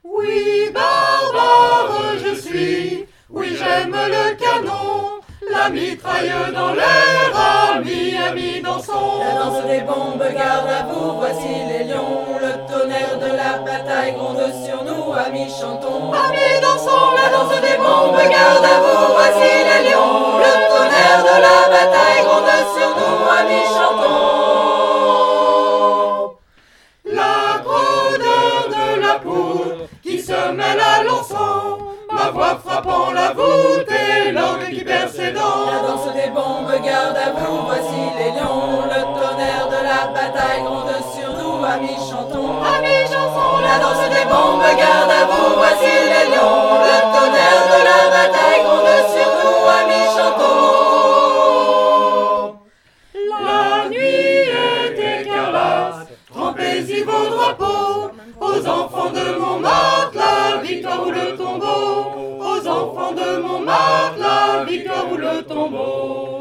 Oui, barbare je suis, oui j'aime le canon, la mitraille dans l'air, ami, ami dansons. La danse des bombes, garde à vous, voici les lions. Le tonnerre de la bataille gronde sur nous, amis chantons. Amis dansons, La danse des bombes, garde à vous, voici les lions. Le tonnerre de la bataille gronde sur nous, amis chantons. La grandeur de la poudre qui se mêle à l'encens, ma voix frappant la voûte et l'orgue qui perd ses dents. La danse des bombes, garde à vous, voici les lions. Le tonnerre de la bataille gronde sur nous, amis chantons. Amis chansons, La danse des bombes, garde à vous, voici les lions. Le tonnerre de la bataille gronde sur nous, amis chantons. la nuit est écarlate, trempez-y vos drapeaux, aux enfants de Montmartre, la victoire ou le tombeau. Aux enfants de Montmartre, la victoire ou le tombeau.